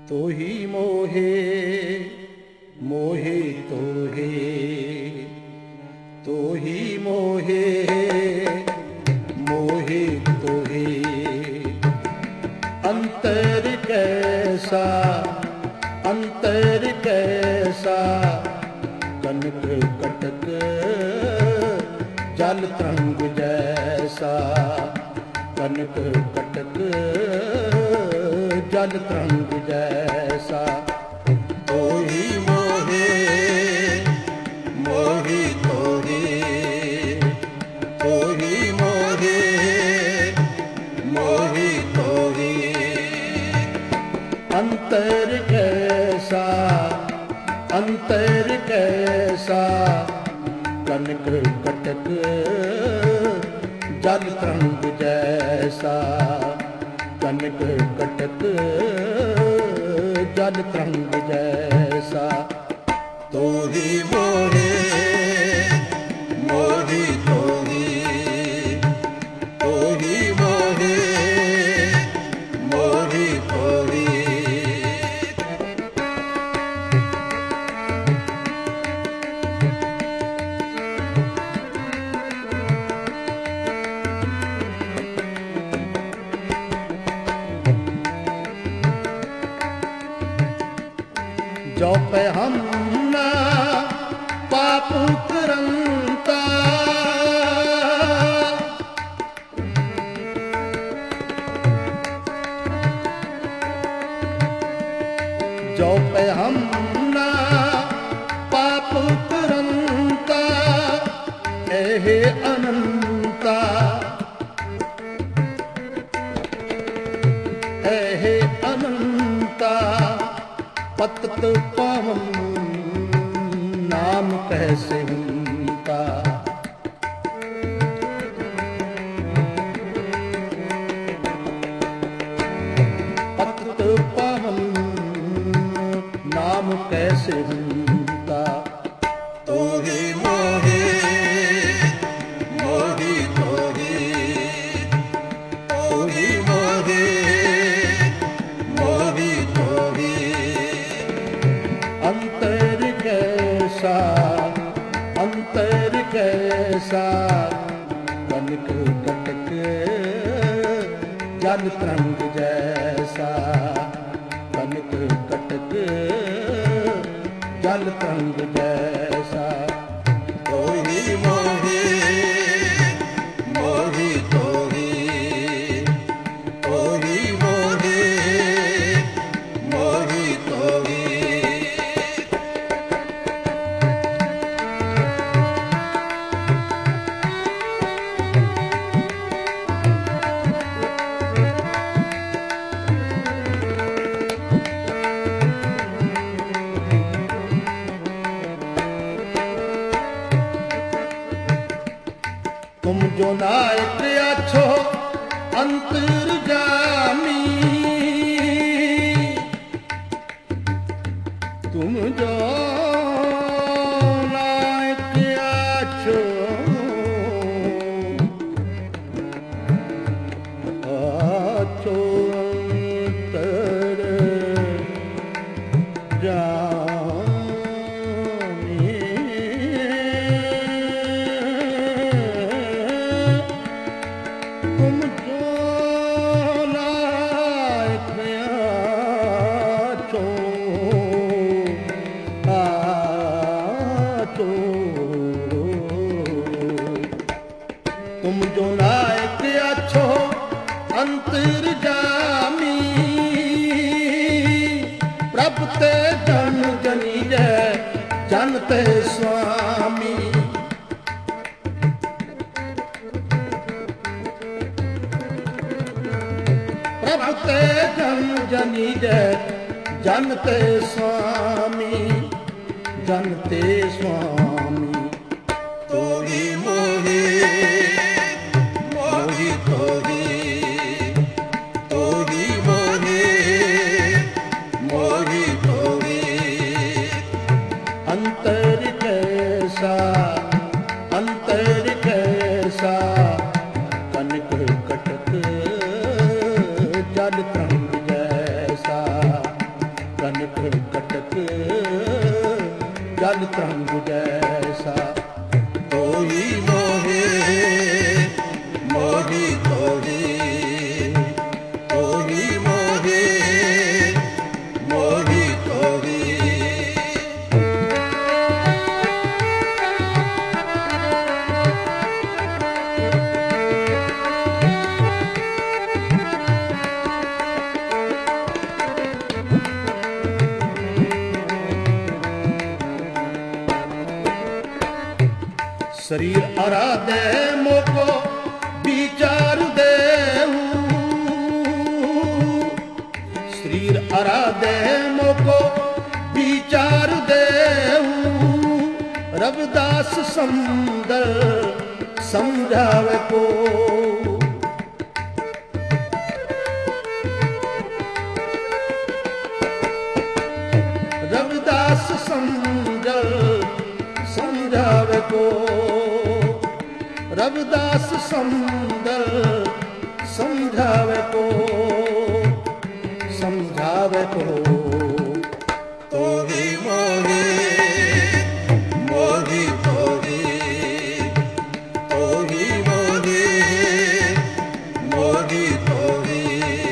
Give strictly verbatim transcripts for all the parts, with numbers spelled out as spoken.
तोहि मोहे मोहे तोहे, तोहि मोहे मोहे तोहे। अंतर कैसा अंतर कैसा, कनक कटक जल तरंग जैसा। कनक कटक जल तरंग जैसा। तोहि मोहे मोहि तोहि, तोहि मोहे मोहि तोहि। अंतर कैसा अंतर कैसा, कनक कटक जल तरंग जैसा। कनक कटक जल तरंग जैसा। तोहि मोहे मोहि तोहि, तोहि मोहे मोहि तोहि। जो पे हम ना पाप करंता, जो पे हम ना पाप करंता। एहे अनंता एहे अनंता, पतत पावन नाम कैसे उनका। पतत पावन नाम कैसे उनका। तोहि मोहे मोहि तोहि, तोहि मोहे मोहि तोहि। अंतर कैसा अंतर कैसा, कनक कटक जल तरंग जैसा। कनक कटक जल तरंग जैसा। तोहि मोहे मोहि तोहि, तोहि मोहे मोहि तोहि। तुम जो नायक अच्छो अंतर्जामी, तुम जो नायक अच्छो अच्छो अंतर्जामी। तुम जो नायक अच्छो अच्छो, तुम जो नायक अच्छो अंतर्जामी। प्रभु ते जन जनी जय जन ते स्वामी। प्रभु ते जन जनी जय जन ते स्वामी। जन ते स्वामी। तोहि मोहे मोहि तोहि, तोहि मोहे मोहि तोहि। अंतर कैसा अंतर कैसा, कनक कटक जल तरंग जैसा। कनक कटक जल तरंग जैसा। तोही मोहे मोही तोही, तोही मोहे मोही तोही। शरीर आराधे मोको विचार देहू, शरीर आराधे मोको विचार देहू। रविदास सुंदर समझावे को, रविदास सुंदर समझावे को, रविदास सुंदर समझावे को, समझावे को। तोही मोही मोही तोही, तोही मोही मोही तोही।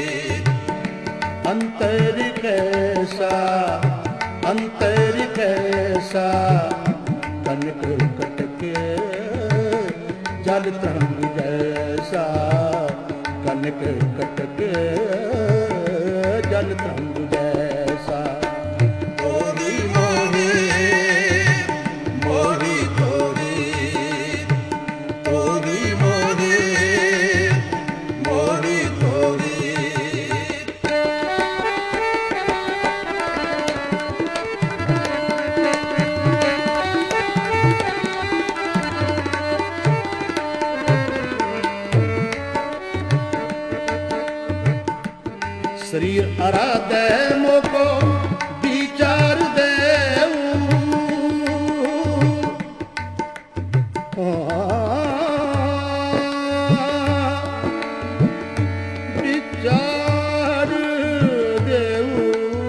अंतर कैसा अंतर कैसा, कनक कटक जल तरंग जैसा। कनक कटक जल तरंग जैसा। तोही मोही मोही तोही, तोही मोही मोही तोही। शरीर आराधे मोको विचार देहू, विचार देहू।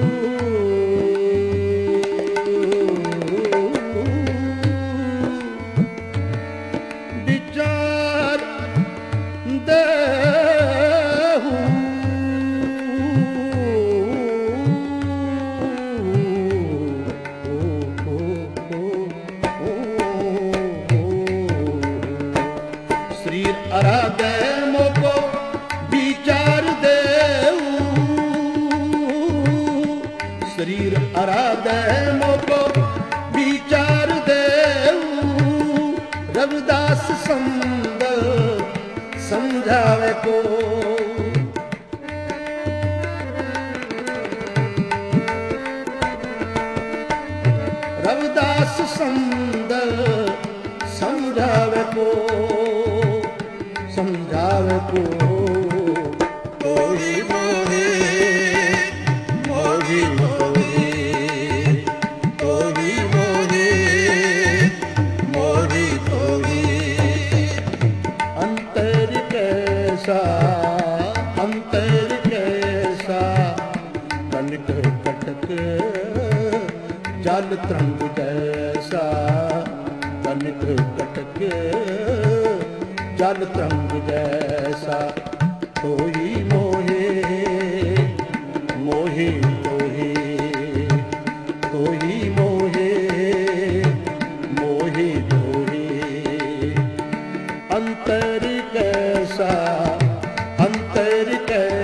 विचार देहू, शरीर आराधे मोको विचार देहू, शरीर आराधे मोको विचार देहू। रविदास सुंदर समझावे को, रविदास सुंदर समझावे को, समझावे को। तोही मोहे मोही तोही, तोही मोहे मोही तोही। अंतर कैसा अंतर कैसा, कनक कटक जल तरंग जैसा। कनक कटक जल तरंग जैसा। तोही मोहे मोही तोही, तोही मोहे मोही तोही। अंतर कैसा अंतर कैसा,